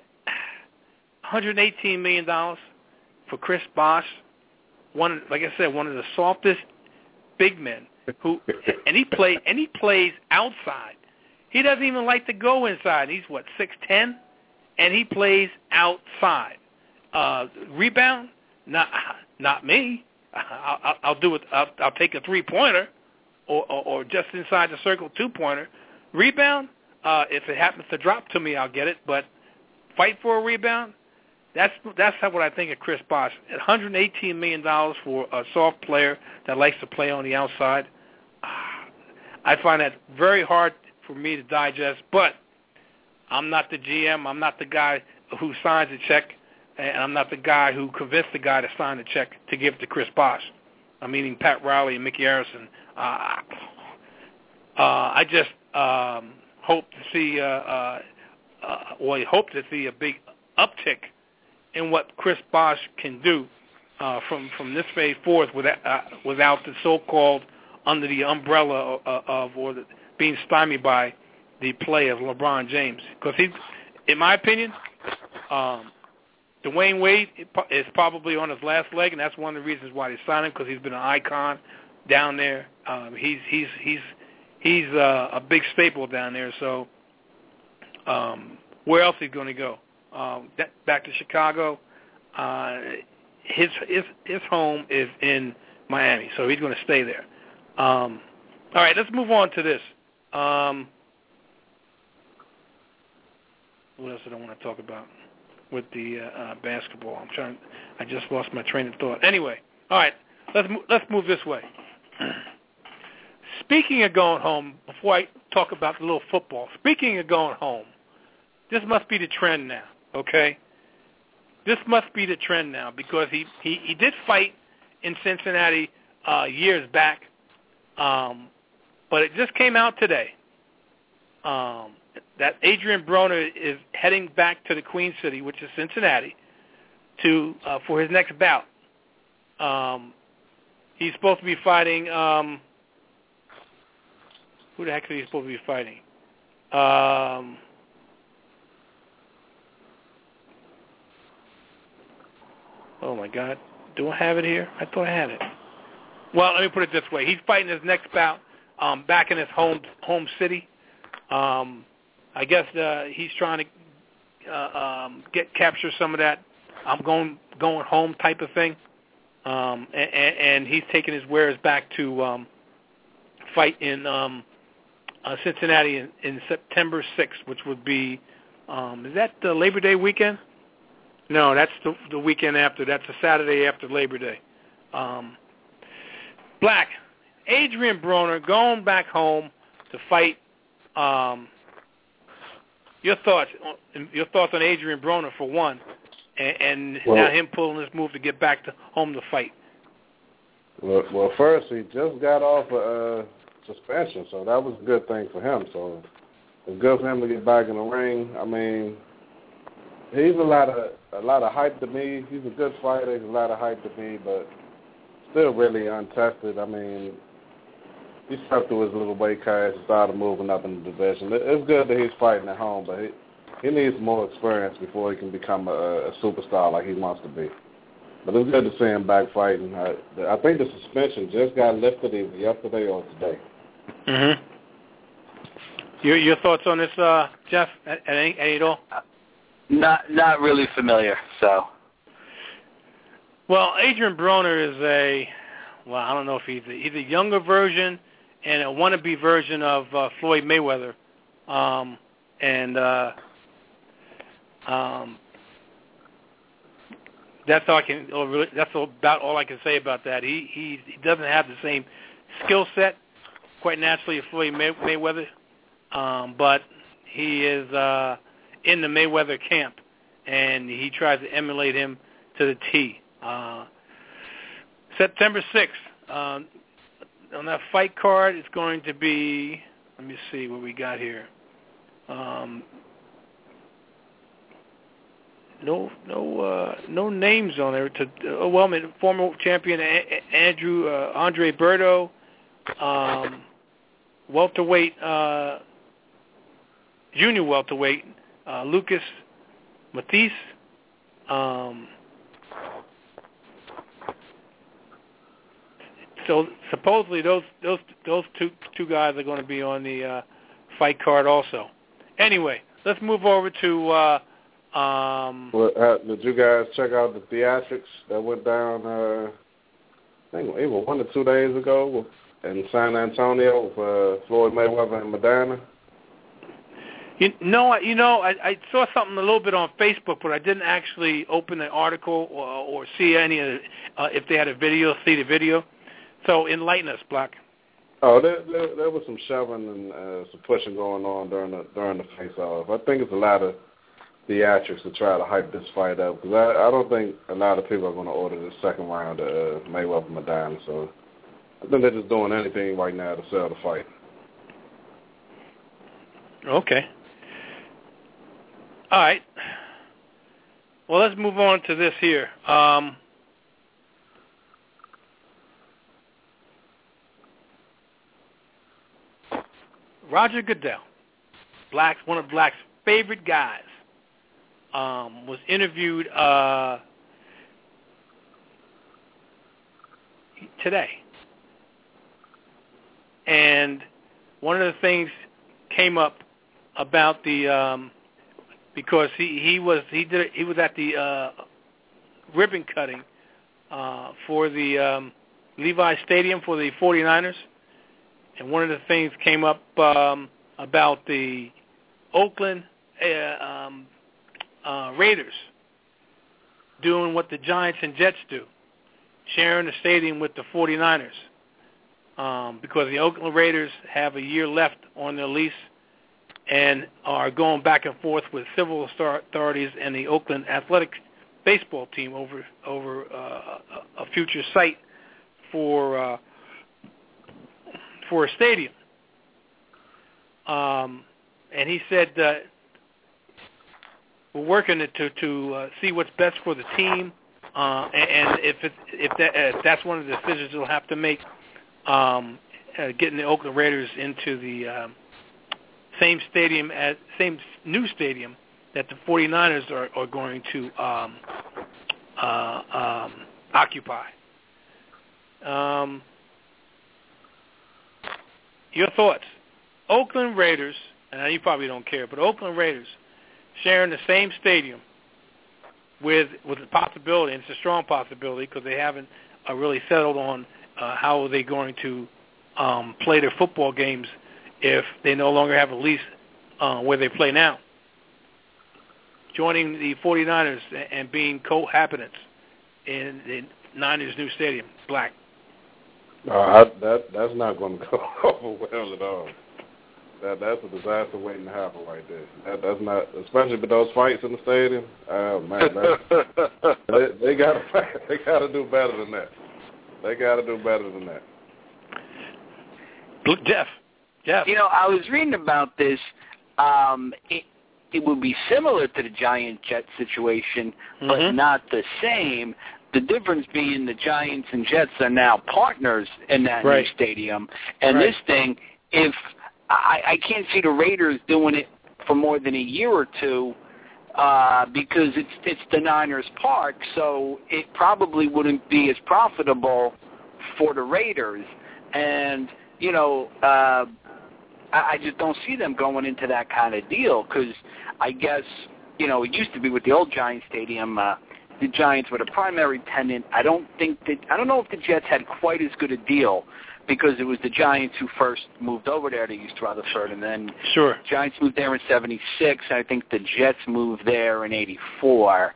$118 million for Chris Bosh, like I said, one of the softest big men and he plays outside. He doesn't even like to go inside. He's 6'10", and he plays outside. Rebound? Not me. I'll do it. I'll take a 3-pointer, or just inside the circle 2-pointer. Rebound? If it happens to drop to me, I'll get it. But fight for a rebound? That's what I think of Chris Bosh. $118 million for a soft player that likes to play on the outside. I find that very hard for me to digest, but I'm not the GM. I'm not the guy who signs a check, and I'm not the guy who convinced the guy to sign the check to give to Chris Bosh. I'm meaning Pat Riley and Mickey Harrison. I just hope to see, hope to see a big uptick in what Chris Bosh can do from this phase forth without the so-called under the umbrella of being stymied by the play of LeBron James. Because in my opinion, Dwayne Wade is probably on his last leg, and that's one of the reasons why they signed him, because he's been an icon down there. He's a big staple down there. So where else is he going to go? Back to Chicago. His home is in Miami, so he's going to stay there. All right, let's move on to this. What else did I want to talk about with the basketball? I just lost my train of thought. Anyway, all right, let's move this way. Speaking of going home, before I talk about the little football, speaking of going home, this must be the trend now, okay? This must be the trend now, because he did fight in Cincinnati years back, but it just came out today that Adrian Broner is heading back to the Queen City, which is Cincinnati, for his next bout. He's supposed to be fighting. Who the heck is he supposed to be fighting? Oh my God, do I have it here? I thought I had it. Well, let me put it this way: he's fighting his next bout back in his home city. I guess he's trying to capture some of that I'm going home type of thing. and he's taking his wares back to fight in Cincinnati in September 6th, which would be, is that the Labor Day weekend? No, that's the weekend after. That's the Saturday after Labor Day. Black, Adrian Broner going back home to fight. Your thoughts on Adrian Broner for one, and now him pulling this move to get back to home to fight. Well, first he just got off a suspension, so that was a good thing for him. So it's good for him to get back in the ring. I mean, he's a lot of hype to me. He's a good fighter. He's a lot of hype to me, but still really untested. I mean, he stepped through his little weight class and started moving up in the division. It's good that he's fighting at home, but he needs more experience before he can become a superstar like he wants to be. But it's good to see him back fighting. I think the suspension just got lifted either yesterday or today. Mm-hmm. Your thoughts on this, Jeff? Any at all? Not really familiar. So. Well, Adrian Broner is I don't know if he's a younger version and a wannabe version of Floyd Mayweather, that's about all I can say about that. He doesn't have the same skill set, quite naturally, as Floyd Mayweather, but he is in the Mayweather camp, and he tries to emulate him to the T. September 6th, on that fight card, it's going to be, let me see what we got here. No names on there. Former champion Andre Berto, welterweight, junior welterweight Lucas Matisse. So supposedly those two guys are going to be on the fight card also. Anyway, let's move over to. Did you guys check out the theatrics that went down? I think it was 1 or 2 days ago in San Antonio with Floyd Mayweather and Madonna. I saw something a little bit on Facebook, but I didn't actually open the article or see any of if they had a video, see the video. So enlighten us, Black. Oh, there was some shoving and some pushing going on during the face-off. I think it's a lot of theatrics to try to hype this fight up because I don't think a lot of people are going to order the second round of Mayweather Madonna. So I think they're just doing anything right now to sell the fight. Okay. All right. Well, let's move on to this here. Roger Goodell, one of Black's favorite guys, was interviewed today, and one of the things came up about the because he was at the ribbon cutting for the Levi Stadium for the 49ers. And one of the things came up about the Oakland Raiders doing what the Giants and Jets do, sharing the stadium with the 49ers, because the Oakland Raiders have a year left on their lease and are going back and forth with civil authorities and the Oakland Athletic baseball team over a future site for a stadium. And he said that we're working to see what's best for the team, and if that's one of the decisions we'll have to make, getting the Oakland Raiders into the same new stadium that the 49ers are going to occupy. Your thoughts? Oakland Raiders, and you probably don't care, but Oakland Raiders sharing the same stadium with the possibility, and it's a strong possibility because they haven't really settled on how are they going to play their football games if they no longer have a lease where they play now. Joining the 49ers and being co-habitants in the Niners' new stadium, black. That's not going to go over well at all. That's a disaster waiting to happen right there. That's not, especially with those fights in the stadium. Man, they got to do better than that. They got to do better than that. Jeff. You know, I was reading about this. It would be similar to the Giant-Jet situation, but not the same. The difference being the Giants and Jets are now partners in that new stadium. And this thing, if I can't see the Raiders doing it for more than a year or two because it's the Niners Park, so it probably wouldn't be as profitable for the Raiders. And, you know, I just don't see them going into that kind of deal because I guess, you know, it used to be with the old Giant Stadium, the Giants were the primary tenant. I don't know if the Jets had quite as good a deal because it was the Giants who first moved over there to East Rutherford, and then Giants moved there in '76. I think the Jets moved there in '84.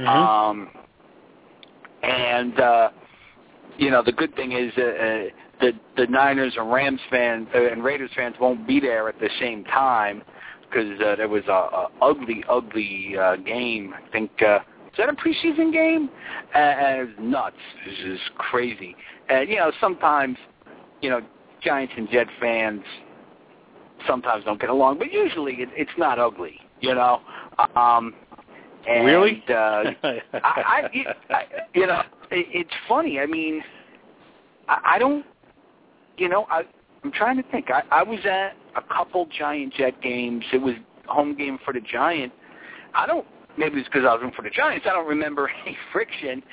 You know, the good thing is the Niners and Rams fans and Raiders fans won't be there at the same time because there was a ugly game. I think is that a preseason game? And it was nuts. It was just crazy. And you know, sometimes you know Giants and Jet fans sometimes don't get along, but usually it's not ugly. You know. And, really? I you know, it's funny. I mean, I don't. You know, I'm trying to think. I was at a couple Giant-Jet games. It was a home game for the Giant. Maybe it's because I was rooting for the Giants. I don't remember any friction.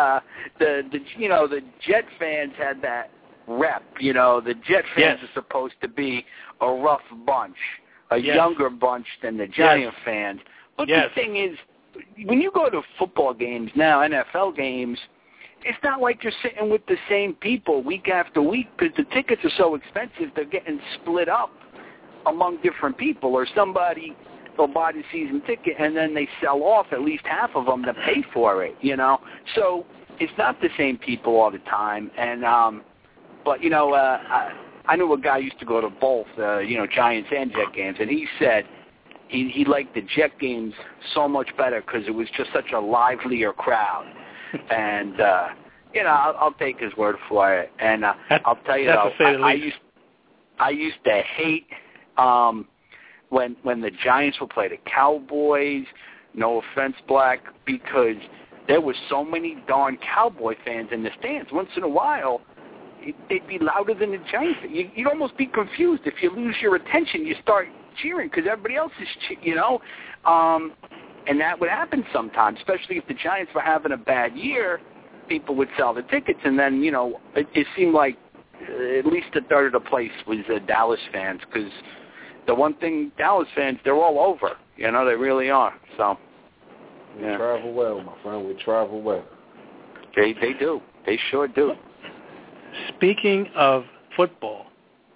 You know, the Jet fans had that rep. You know, the Jet fans are supposed to be a rough bunch, a younger bunch than the Giant fans. But the thing is, when you go to football games now, NFL games, it's not like you're sitting with the same people week after week because the tickets are so expensive. They're getting split up among different people, or somebody will buy the season ticket and then they sell off at least half of them to pay for it, you know. So it's not the same people all the time. And but you know, I knew a guy who used to go to both, you know, Giants and Jet games, and he said he liked the Jet games so much better because it was just such a livelier crowd. And you know, I'll take his word for it. And I'll tell you though, I used to hate when the Giants would play the Cowboys. No offense, Black, because there were so many darn Cowboy fans in the stands. Once in a while, they'd be louder than the Giants. You'd almost be confused if you lose your attention. You start cheering because everybody else is, you know. And that would happen sometimes, especially if the Giants were having a bad year. People would sell the tickets, and then, you know, it seemed like at least a third of the place was Dallas fans because the one thing, Dallas fans, they're all over. You know, they really are. So we travel well, my friend. We travel well. They do. They sure do. Speaking of football,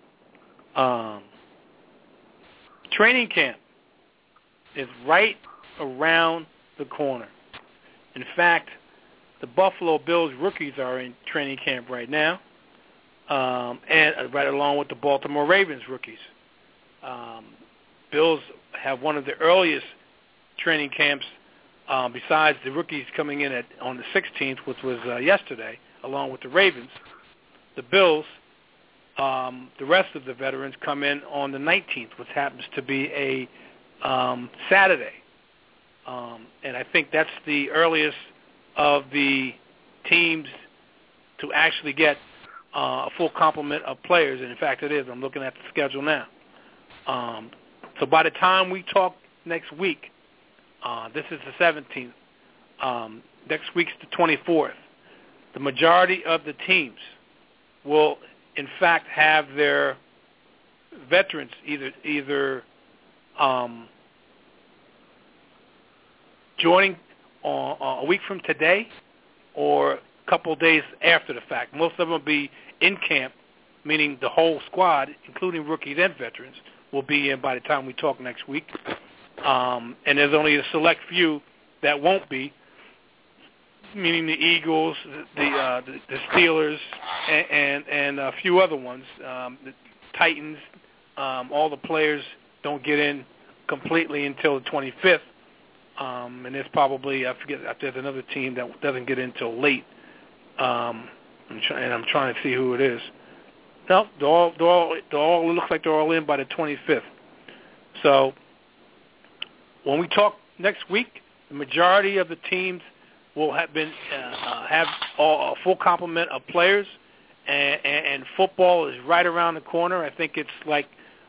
training camp is right around the corner. In fact, the Buffalo Bills rookies are in training camp right now, and right along with the Baltimore Ravens rookies. Bills have one of the earliest training camps besides the rookies coming in on the 16th, which was yesterday, along with the Ravens. The Bills, the rest of the veterans come in on the 19th, which happens to be a Saturday. And I think that's the earliest of the teams to actually get a full complement of players. And in fact, it is. I'm looking at the schedule now. So by the time we talk next week, this is the 17th. Next week's the 24th. The majority of the teams will, in fact, have their veterans either joining a week from today or couple of days after the fact. Most of them will be in camp, meaning the whole squad, including rookies and veterans, will be in by the time we talk next week. And there's only a select few that won't be, meaning the Eagles, the Steelers, and a few other ones. The Titans, all the players don't get in completely until the 25th. And there's probably, I forget, there's another team that doesn't get in until late. And I'm trying to see who it is. No, they're all it looks like they're all in by the 25th. So when we talk next week, the majority of the teams will have a full complement of players, and football is right around the corner. I think it's like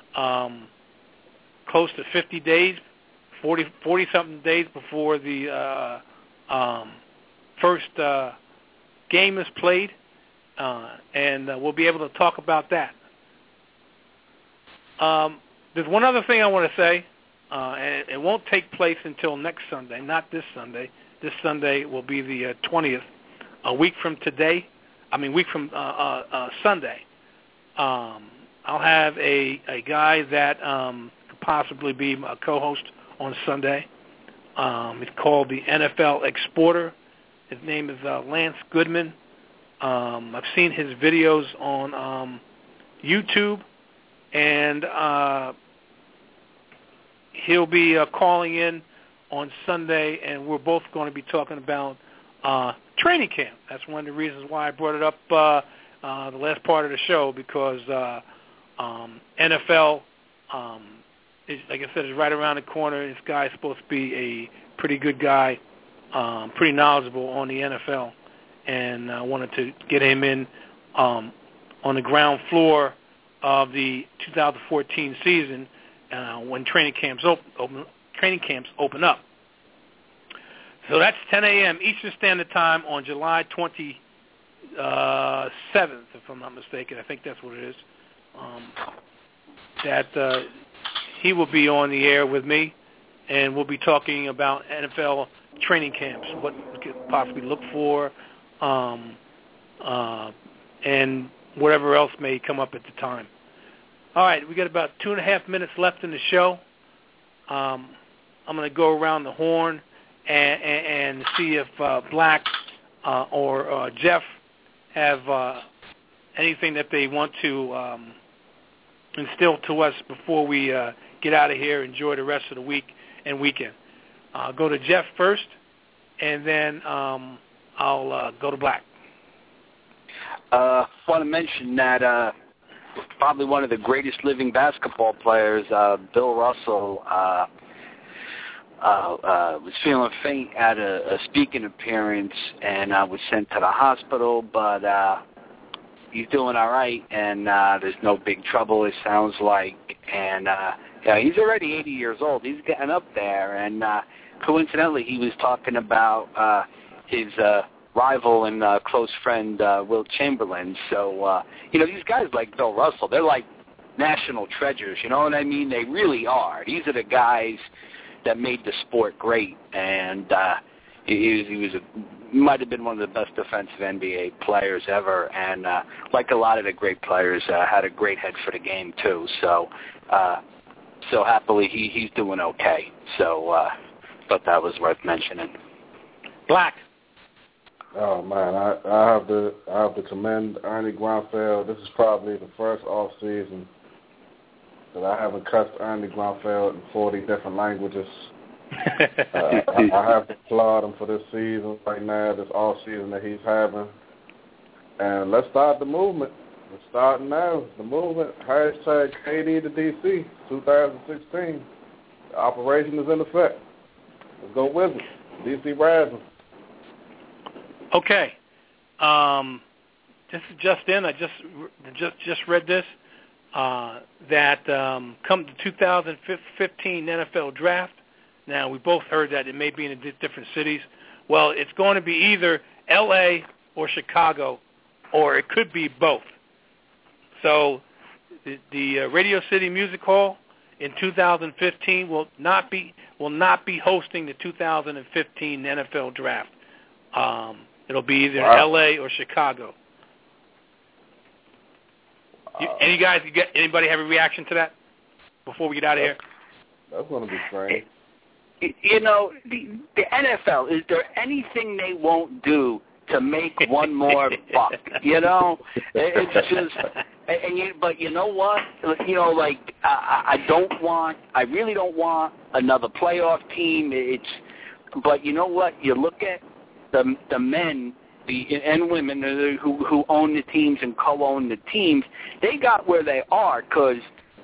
close to 50 days, 40-something days before the first game is played, and we'll be able to talk about that. There's one other thing I want to say, and it won't take place until next Sunday, not this Sunday. This Sunday will be the 20th, a week from today. Week from Sunday. I'll have a guy that could possibly be a co-host on Sunday. It's called the NFL Exporter. His name is Lance Goodman. I've seen his videos on YouTube, and he'll be calling in on Sunday, and we're both going to be talking about training camp. That's one of the reasons why I brought it up the last part of the show, because NFL, is, like I said, is right around the corner. This guy's supposed to be a pretty good guy, pretty knowledgeable on the NFL, and I wanted to get him in on the ground floor of the 2014 season when training camps open up. So that's 10 a.m. Eastern Standard Time on July 27th, if I'm not mistaken. I think that's what it is. He will be on the air with me, and we'll be talking about NFL training camps, what we could possibly look for, and whatever else may come up at the time. All right, we got about 2.5 minutes left in the show. I'm going to go around the horn and see if Black or Jeff have anything that they want to instill to us before we get out of here. Enjoy the rest of the week and weekend. I'll go to Jeff first, and then I'll go to Black. I want to mention that probably one of the greatest living basketball players, Bill Russell, was feeling faint at a speaking appearance and was sent to the hospital, but he's doing all right, and there's no big trouble, it sounds like. And he's already 80 years old. He's getting up there, and coincidentally, he was talking about his rival and close friend, Wilt Chamberlain. So, these guys like Bill Russell, they're like national treasures, you know what I mean? They really are. These are the guys that made the sport great, and he might have been one of the best defensive NBA players ever, and like a lot of the great players, had a great head for the game too. So happily he's doing okay. So thought that was worth mentioning. Black. Oh man, I have to commend Ernie Grunfeld. This is probably the first off season that I haven't cussed Ernie Grunfeld in 40 different languages. I have to applaud him for this season right now, this off season that he's having. And let's start the movement. It's starting now. The movement. Hashtag KD to DC 2016. The operation is in effect. Let's go Wizards. DC Rising. Okay. This is just in. I just read this. That come the 2015 NFL Draft. Now, we both heard that it may be in different cities. Well, it's going to be either L.A. or Chicago, or it could be both. So the Radio City Music Hall in 2015 will not be hosting the 2015 NFL Draft. It'll be either L.A. or Chicago. Anybody have a reaction to that before we get out of here? That's going to be strange. You know, the NFL, is there anything they won't do to make one more buck? You know, it's just, but you know what? You know, like, I really don't want another playoff team. But you know what? You look at the men and women who own the teams and co-own the teams, they got where they are because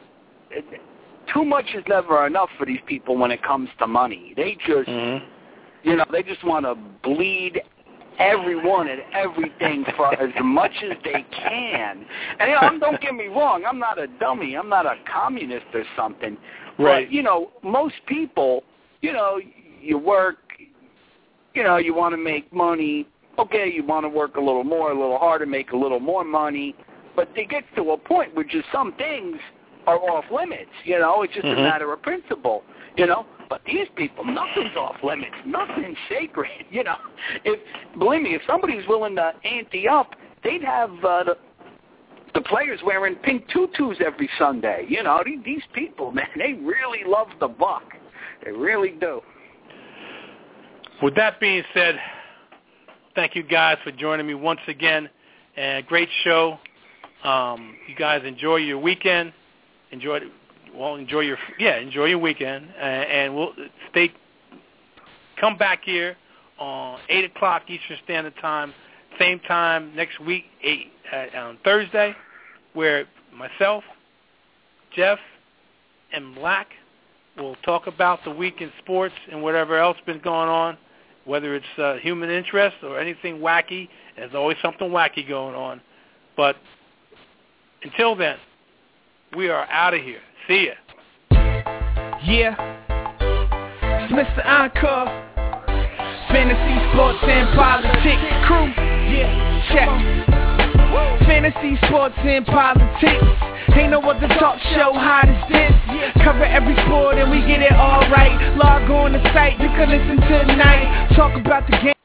too much is never enough for these people when it comes to money. They just, you know, they just want to bleed everyone and everything for as much as they can. And, you know, don't get me wrong, I'm not a dummy. I'm not a communist or something. Right. But, you know, most people, you know, you work, you know, you want to make money. Okay, you want to work a little more, a little harder, make a little more money. But it gets to a point where just some things are off limits, you know. It's just a matter of principle, you know. But these people, nothing's off limits. Nothing's sacred, you know. Believe me, if somebody's willing to ante up, they'd have the players wearing pink tutus every Sunday. You know, these people, man, they really love the buck. They really do. With that being said, thank you guys for joining me once again. Great show. You guys enjoy your weekend. Enjoy your weekend, and we'll come back here on 8:00 Eastern Standard Time, same time next week, on Thursday, where myself, Jeff, and Black will talk about the week in sports and whatever else been going on, whether it's human interest or anything wacky. There's always something wacky going on. But until then, we are out of here. See ya. Yeah. It's Mr. Encore. Fantasy, sports, and politics crew. Yeah, check. Fantasy, sports, and politics. Ain't no other talk show hot as this. Cover every sport and we get it all right. Log on the site, you can listen tonight. Talk about the game.